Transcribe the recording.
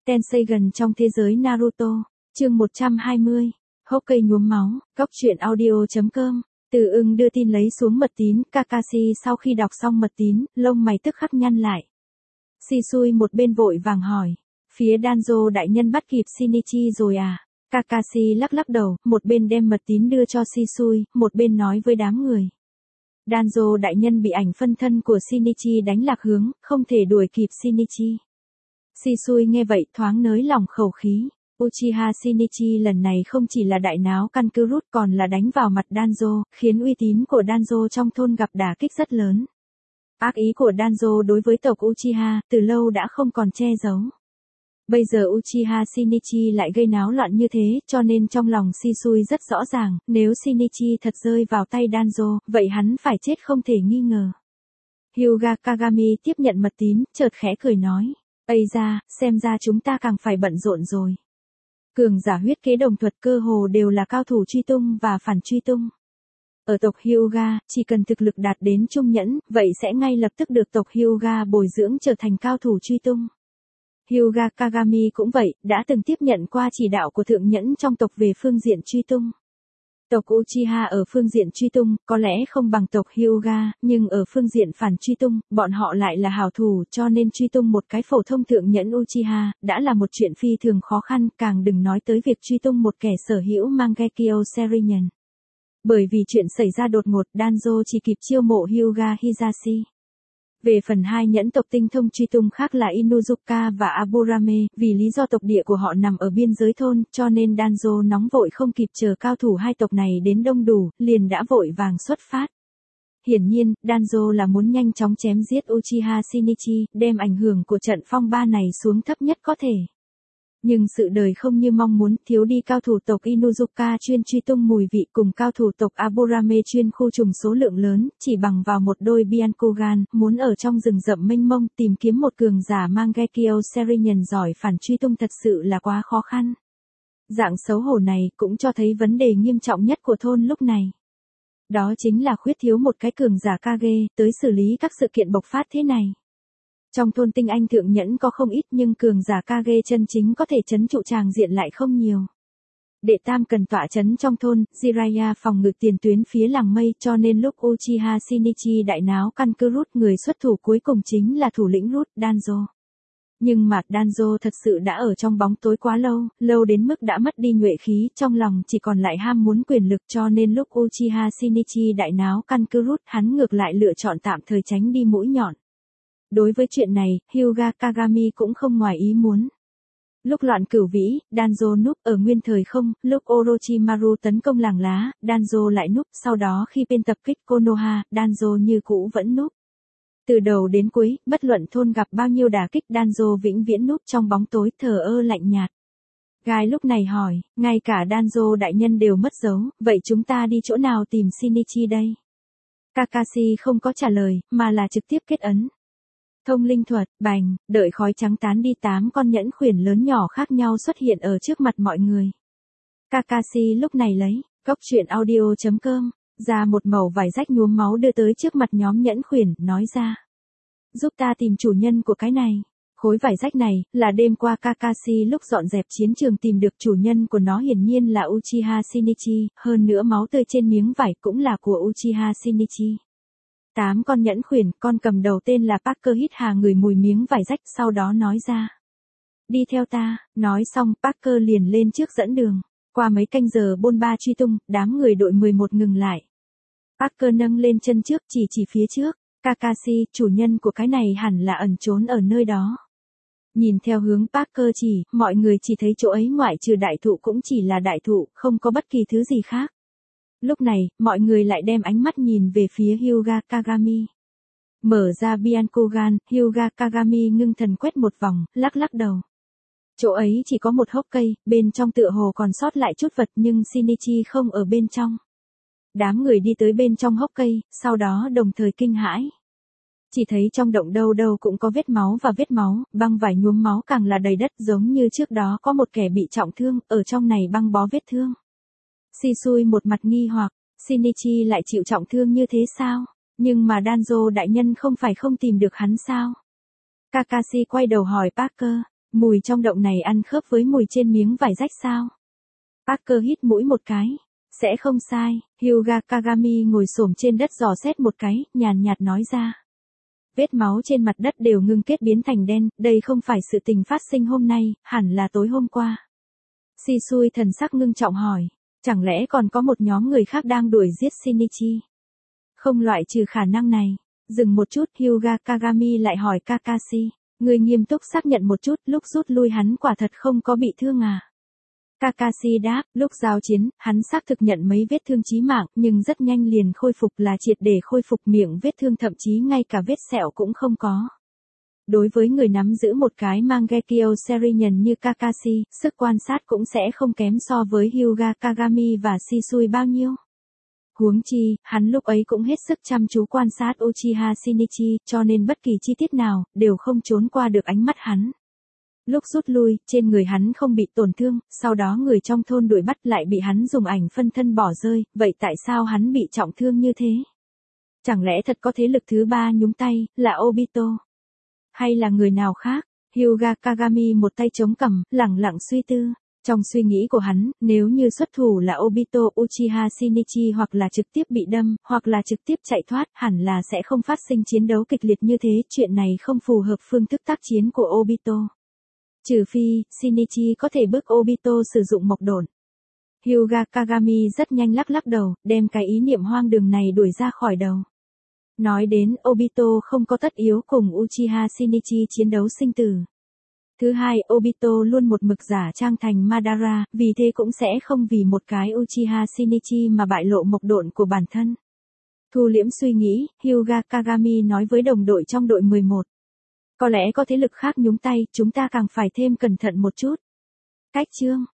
Tensei gần trong thế giới Naruto, chương 120, Hokage nhuốm máu, góc truyện audio.com. Từ Ưng đưa tin lấy xuống mật tín, Kakashi sau khi đọc xong mật tín, lông mày tức khắc nhăn lại. Shisui một bên vội vàng hỏi, phía Danzo đại nhân bắt kịp Shinichi rồi à? Kakashi lắc lắc đầu, một bên đem mật tín đưa cho Shisui, một bên nói với đám người. Danzo đại nhân bị ảnh phân thân của Shinichi đánh lạc hướng, không thể đuổi kịp Shinichi. Shisui nghe vậy thoáng nới lỏng khẩu khí. Uchiha Shinichi lần này không chỉ là đại náo căn cứ rút còn là đánh vào mặt Danzo, khiến uy tín của Danzo trong thôn gặp đả kích rất lớn. Ác ý của Danzo đối với tộc Uchiha từ lâu đã không còn che giấu. Bây giờ Uchiha Shinichi lại gây náo loạn như thế, cho nên trong lòng Shisui rất rõ ràng, nếu Shinichi thật rơi vào tay Danzo, vậy hắn phải chết không thể nghi ngờ. Hyuga Kagami tiếp nhận mật tín, chợt khẽ cười nói, "Ây da, xem ra chúng ta càng phải bận rộn rồi." Cường giả huyết kế đồng thuật cơ hồ đều là cao thủ truy tung và phản truy tung. Ở tộc Hyuga, chỉ cần thực lực đạt đến trung nhẫn, vậy sẽ ngay lập tức được tộc Hyuga bồi dưỡng trở thành cao thủ truy tung. Hyuga Kagami cũng vậy, đã từng tiếp nhận qua chỉ đạo của thượng nhẫn trong tộc về phương diện truy tung. Tộc Uchiha ở phương diện truy tung, có lẽ không bằng tộc Hyuga, nhưng ở phương diện phản truy tung, bọn họ lại là hảo thủ, cho nên truy tung một cái phổ thông thượng nhẫn Uchiha, đã là một chuyện phi thường khó khăn, càng đừng nói tới việc truy tung một kẻ sở hữu Mangekyo Sharingan. Bởi vì chuyện xảy ra đột ngột, Danzo chỉ kịp chiêu mộ Hyuga Hisashi. Về phần hai nhẫn tộc tinh thông truy tung khác là Inuzuka và Aburame, vì lý do tộc địa của họ nằm ở biên giới thôn, cho nên Danzo nóng vội không kịp chờ cao thủ hai tộc này đến đông đủ, liền đã vội vàng xuất phát. Hiển nhiên, Danzo là muốn nhanh chóng chém giết Uchiha Shinichi, đem ảnh hưởng của trận phong ba này xuống thấp nhất có thể. Nhưng sự đời không như mong muốn, thiếu đi cao thủ tộc Inuzuka chuyên truy tung mùi vị cùng cao thủ tộc Aburame chuyên khu trùng số lượng lớn, chỉ bằng vào một đôi Byakugan, muốn ở trong rừng rậm mênh mông tìm kiếm một cường giả Mangekyo Sharingan giỏi phản truy tung thật sự là quá khó khăn. Dạng xấu hổ này cũng cho thấy vấn đề nghiêm trọng nhất của thôn lúc này. Đó chính là khuyết thiếu một cái cường giả Kage, tới xử lý các sự kiện bộc phát thế này. Trong thôn tinh anh thượng nhẫn có không ít nhưng cường giả Kage chân chính có thể trấn trụ tràng diện lại không nhiều. Đệ tam cần tọa trấn trong thôn, Jiraiya phòng ngự tiền tuyến phía làng mây, cho nên lúc Uchiha Shinichi đại náo căn cứ rút, người xuất thủ cuối cùng chính là thủ lĩnh rút, Danzo. Nhưng mà Danzo thật sự đã ở trong bóng tối quá lâu, lâu đến mức đã mất đi nhuệ khí, trong lòng chỉ còn lại ham muốn quyền lực, cho nên lúc Uchiha Shinichi đại náo căn cứ rút, hắn ngược lại lựa chọn tạm thời tránh đi mũi nhọn. Đối với chuyện này, Hyuga Kagami cũng không ngoài ý muốn. Lúc loạn cửu vĩ, Danzo núp ở nguyên thời không, lúc Orochimaru tấn công làng lá, Danzo lại núp, sau đó khi bên tập kích Konoha, Danzo như cũ vẫn núp. Từ đầu đến cuối, bất luận thôn gặp bao nhiêu đả kích, Danzo vĩnh viễn núp trong bóng tối, thờ ơ lạnh nhạt. Gai lúc này hỏi, ngay cả Danzo đại nhân đều mất dấu, vậy chúng ta đi chỗ nào tìm Shinichi đây? Kakashi không có trả lời, mà là trực tiếp kết ấn. Thông linh thuật, bành, đợi khói trắng tán đi, 8 con nhẫn khuyển lớn nhỏ khác nhau xuất hiện ở trước mặt mọi người. Kakashi lúc này lấy, góc truyện audio.com, ra một mẩu vải rách nhuốm máu đưa tới trước mặt nhóm nhẫn khuyển, nói ra. Giúp ta tìm chủ nhân của cái này. Khối vải rách này, là đêm qua Kakashi lúc dọn dẹp chiến trường tìm được chủ nhân của nó, hiển nhiên là Uchiha Shinichi, hơn nữa máu tươi trên miếng vải cũng là của Uchiha Shinichi. 8 con nhẫn khuyển, con cầm đầu tên là Parker hít hà ngửi mùi miếng vải rách, sau đó nói ra. Đi theo ta, nói xong Parker liền lên trước dẫn đường. Qua mấy canh giờ bôn ba truy tung, đám người đội 11 ngừng lại. Parker nâng lên chân trước chỉ phía trước, Kakashi, chủ nhân của cái này hẳn là ẩn trốn ở nơi đó. Nhìn theo hướng Parker chỉ, mọi người chỉ thấy chỗ ấy ngoại trừ đại thụ cũng chỉ là đại thụ, không có bất kỳ thứ gì khác. Lúc này, mọi người lại đem ánh mắt nhìn về phía Hyuga Kagami. Mở ra Byakugan, Hyuga Kagami ngưng thần quét một vòng, lắc lắc đầu. Chỗ ấy chỉ có một hốc cây, bên trong tựa hồ còn sót lại chút vật nhưng Shinichi không ở bên trong. Đám người đi tới bên trong hốc cây, sau đó đồng thời kinh hãi. Chỉ thấy trong động đâu đâu cũng có vết máu và vết máu, băng vải nhuốm máu càng là đầy đất, giống như trước đó có một kẻ bị trọng thương, ở trong này băng bó vết thương. Shisui một mặt nghi hoặc, Shinichi lại chịu trọng thương như thế sao? Nhưng mà Danzo đại nhân không phải không tìm được hắn sao? Kakashi quay đầu hỏi Parker, Mùi trong động này ăn khớp với mùi trên miếng vải rách sao? Parker hít mũi một cái. Sẽ không sai, Hyuga Kagami ngồi xổm trên đất dò xét một cái, nhàn nhạt nói ra. Vết máu trên mặt đất đều ngưng kết biến thành đen, đây không phải sự tình phát sinh hôm nay, hẳn là tối hôm qua. Shisui thần sắc ngưng trọng hỏi, chẳng lẽ còn có một nhóm người khác đang đuổi giết Shinichi? Không loại trừ khả năng này. Dừng một chút, Hyuga Kagami lại hỏi Kakashi, người nghiêm túc xác nhận một chút, lúc rút lui hắn quả thật không có bị thương à? Kakashi đáp, lúc giao chiến, hắn xác thực nhận mấy vết thương chí mạng, nhưng rất nhanh liền khôi phục, là triệt để khôi phục, miệng vết thương thậm chí ngay cả vết sẹo cũng không có. Đối với người nắm giữ một cái Mangekyo Shuriken như Kakashi, sức quan sát cũng sẽ không kém so với Hyuga Kagami và Shisui bao nhiêu. Huống chi, hắn lúc ấy cũng hết sức chăm chú quan sát Uchiha Shinichi, cho nên bất kỳ chi tiết nào, đều không trốn qua được ánh mắt hắn. Lúc rút lui, trên người hắn không bị tổn thương, sau đó người trong thôn đuổi bắt lại bị hắn dùng ảnh phân thân bỏ rơi, vậy tại sao hắn bị trọng thương như thế? Chẳng lẽ thật có thế lực thứ ba nhúng tay, là Obito? Hay là người nào khác? Hyuga Kagami một tay chống cằm, lẳng lặng suy tư. Trong suy nghĩ của hắn, nếu như xuất thủ là Obito Uchiha Shinichi hoặc là trực tiếp bị đâm, hoặc là trực tiếp chạy thoát, hẳn là sẽ không phát sinh chiến đấu kịch liệt như thế, chuyện này không phù hợp phương thức tác chiến của Obito. Trừ phi, Shinichi có thể bức Obito sử dụng mộc độn. Hyuga Kagami rất nhanh lắc lắc đầu, đem cái ý niệm hoang đường này đuổi ra khỏi đầu. Nói đến, Obito không có tất yếu cùng Uchiha Shinichi chiến đấu sinh tử. Thứ hai, Obito luôn một mực giả trang thành Madara, vì thế cũng sẽ không vì một cái Uchiha Shinichi mà bại lộ mộc độn của bản thân. Thu liễm suy nghĩ, Hyuga Kagami nói với đồng đội trong đội 11. Có lẽ có thế lực khác nhúng tay, chúng ta càng phải thêm cẩn thận một chút. Cách chương